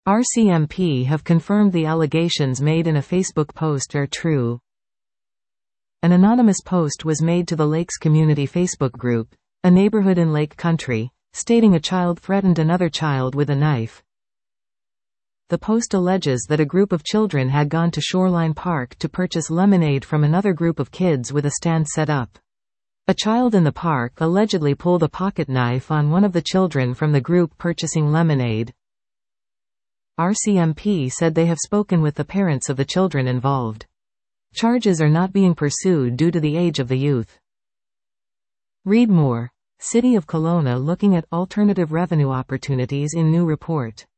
RCMP have confirmed the allegations made in a Facebook post are true. An anonymous post was made to the Lakes Community Facebook group, a neighborhood in Lake Country, stating a child threatened another child with a knife. The post alleges that a group of children had gone to Shoreline Park to purchase lemonade from another group of kids with a stand set up. A child in the park allegedly pulled a pocket knife on one of the children from the group purchasing lemonade. RCMP said they have spoken with the parents of the children involved. Charges are not being pursued due to the age of the youth. Read more. City of Kelowna looking at alternative revenue opportunities in new report.